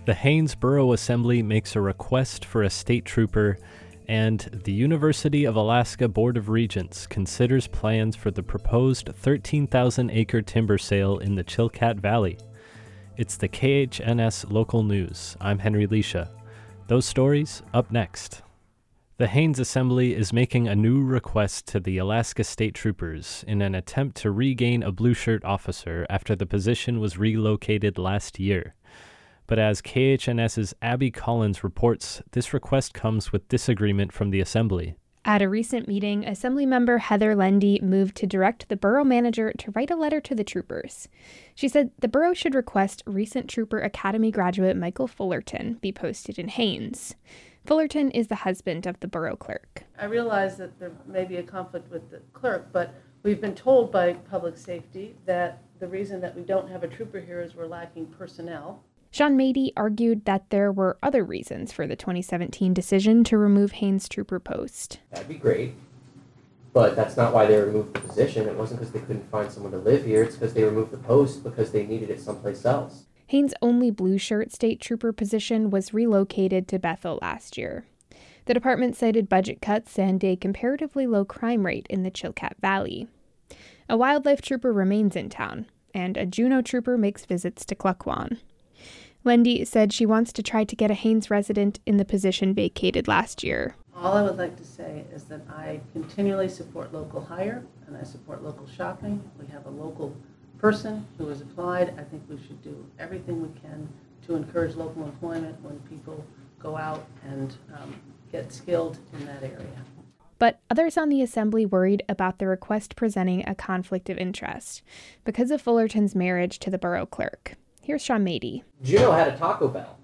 The Haines Borough Assembly makes a request for a state trooper, and the University of Alaska Board of Regents considers plans for the proposed 13,000-acre timber sale in the Chilkat Valley. It's the KHNS Local News. I'm Henry Leisha. Those stories up next. The Haines Assembly is making a new request to the Alaska State Troopers in an attempt to regain a blue shirt officer after the position was relocated last year. But as KHNS's Abby Collins reports, this request comes with disagreement from the Assembly. At a recent meeting, Assemblymember Heather Lendy moved to direct the borough manager to write a letter to the troopers. She said the borough should request recent Trooper Academy graduate Michael Fullerton be posted in Haines. Fullerton is the husband of the borough clerk. I realize that there may be a conflict with the clerk, but we've been told by public safety that the reason that we don't have a trooper here is we're lacking personnel. Sean Mady argued that there were other reasons for the 2017 decision to remove Haines' trooper post. That'd be great, but that's not why they removed the position. It wasn't because they couldn't find someone to live here. It's because they removed the post because they needed it someplace else. Haines' only blue shirt state trooper position was relocated to Bethel last year. The department cited budget cuts and a comparatively low crime rate in the Chilkat Valley. A wildlife trooper remains in town, and a Juneau trooper makes visits to Klukwan. Lendy said she wants to try to get a Haines resident in the position vacated last year. All I would like to say is that I continually support local hire and I support local shopping. We have a local person who has applied. I think we should do everything we can to encourage local employment when people go out and get skilled in that area. But others on the Assembly worried about the request presenting a conflict of interest because of Fullerton's marriage to the borough clerk. Here's Sean Mady. Juneau had a Taco Bell.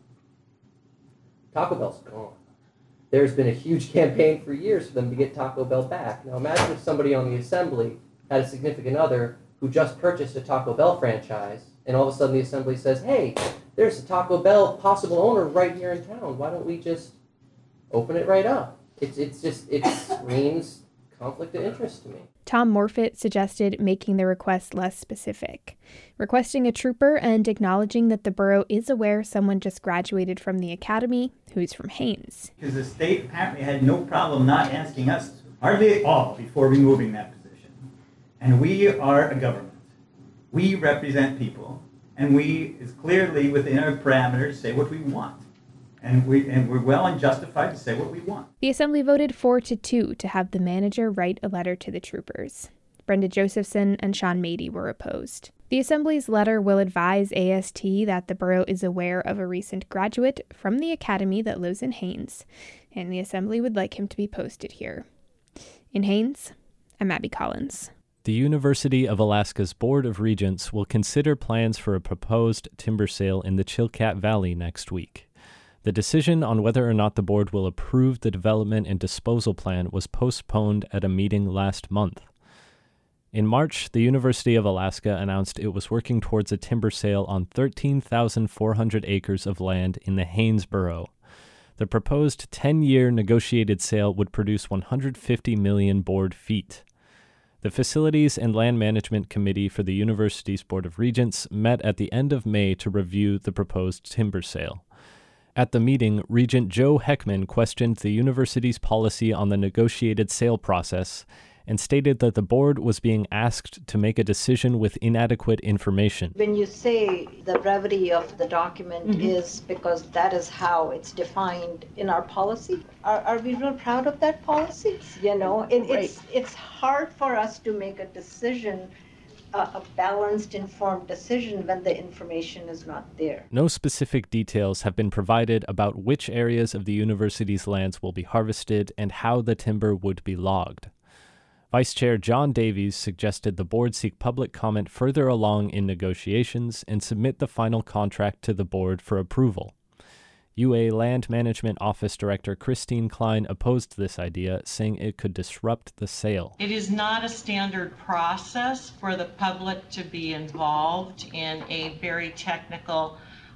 Taco Bell's gone. There's been a huge campaign for years for them to get Taco Bell back. Now imagine if somebody on the Assembly had a significant other who just purchased a Taco Bell franchise, and all of a sudden the Assembly says, hey, there's a Taco Bell possible owner right here in town. Why don't we just open it right up? It screams conflict of interest to me. Tom Morfitt suggested making the request less specific, requesting a trooper and acknowledging that the borough is aware someone just graduated from the academy who's from Haines. Because the state apparently had no problem not asking us, hardly at all, before removing that position. And we are a government. We represent people, and we is clearly within our parameters say what we want. And we're well and justified to say what we want. The Assembly voted 4-2 to have the manager write a letter to the troopers. Brenda Josephson and Sean Mady were opposed. The Assembly's letter will advise AST that the borough is aware of a recent graduate from the academy that lives in Haines, and the Assembly would like him to be posted here. In Haines, I'm Abby Collins. The University of Alaska's Board of Regents will consider plans for a proposed timber sale in the Chilkat Valley next week. The decision on whether or not the board will approve the development and disposal plan was postponed at a meeting last month. In March, the University of Alaska announced it was working towards a timber sale on 13,400 acres of land in the Haines Borough. The proposed 10-year negotiated sale would produce 150 million board feet. The Facilities and Land Management Committee for the university's Board of Regents met at the end of May to review the proposed timber sale. At the meeting, Regent Joe Heckman questioned the university's policy on the negotiated sale process and stated that the board was being asked to make a decision with inadequate information. When you say the brevity of the document is because that is how it's defined in our policy, are we real proud of that policy? You know, it's hard for us to make a decision, a balanced, informed decision when the information is not there. No specific details have been provided about which areas of the university's lands will be harvested and how the timber would be logged. Vice Chair John Davies suggested the board seek public comment further along in negotiations and submit the final contract to the board for approval. UA Land Management Office Director Christine Klein opposed this idea, saying it could disrupt the sale. It is not a standard process for the public to be involved in a very technical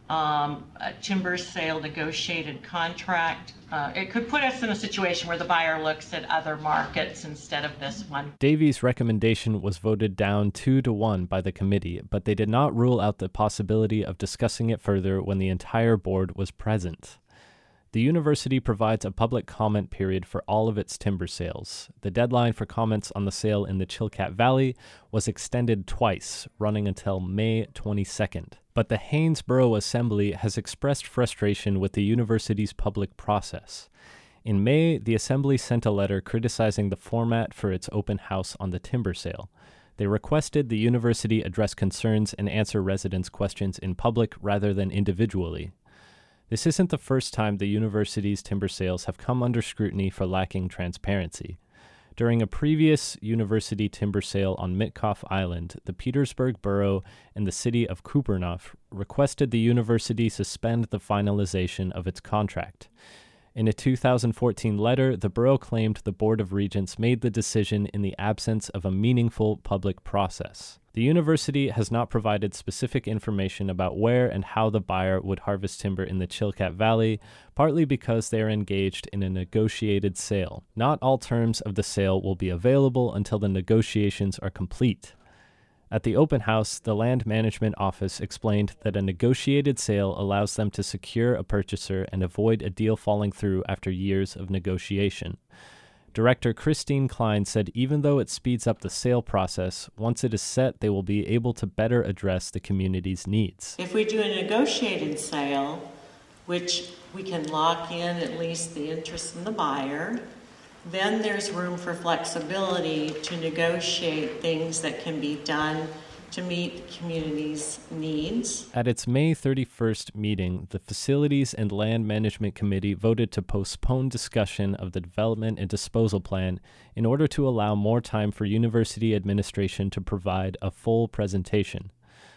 a timber sale negotiated contract. It could put us in a situation where the buyer looks at other markets instead of this one. Davies' recommendation was voted down 2-1 by the committee, but they did not rule out the possibility of discussing it further when the entire board was present. The university provides a public comment period for all of its timber sales. The deadline for comments on the sale in the Chilkat Valley was extended twice, running until May 22nd. But the Haines Borough Assembly has expressed frustration with the university's public process. In May, the Assembly sent a letter criticizing the format for its open house on the timber sale. They requested the university address concerns and answer residents' questions in public rather than individually. This isn't the first time the university's timber sales have come under scrutiny for lacking transparency. During a previous university timber sale on Mitkoff Island, the Petersburg Borough and the city of Kupernof requested the university suspend the finalization of its contract. In a 2014 letter, the borough claimed the Board of Regents made the decision in the absence of a meaningful public process. The university has not provided specific information about where and how the buyer would harvest timber in the Chilkat Valley, partly because they are engaged in a negotiated sale. Not all terms of the sale will be available until the negotiations are complete. At the open house, the Land Management Office explained that a negotiated sale allows them to secure a purchaser and avoid a deal falling through after years of negotiation. Director Christine Klein said even though it speeds up the sale process, once it is set, they will be able to better address the community's needs. If we do a negotiated sale, which we can lock in at least the interest in the buyer, then there's room for flexibility to negotiate things that can be done to meet the community's needs. At its May 31st meeting, the Facilities and Land Management Committee voted to postpone discussion of the development and disposal plan in order to allow more time for university administration to provide a full presentation.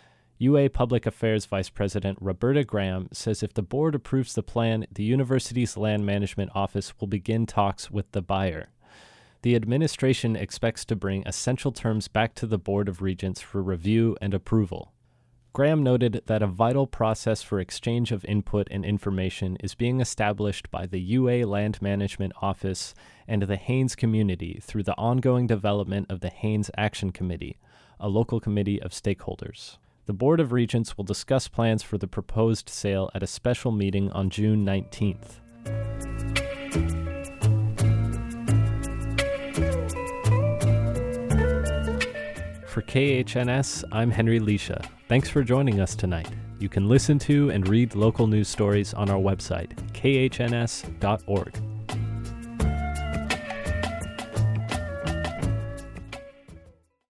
UA Public Affairs Vice President Roberta Graham says if the board approves the plan, the university's land management office will begin talks with the buyer. The administration expects to bring essential terms back to the Board of Regents for review and approval. Graham noted that a vital process for exchange of input and information is being established by the UA Land Management Office and the Haines community through the ongoing development of the Haines Action Committee, a local committee of stakeholders. The Board of Regents will discuss plans for the proposed sale at a special meeting on June 19th. For KHNS, I'm Henry Leisha. Thanks for joining us tonight. You can listen to and read local news stories on our website, khns.org.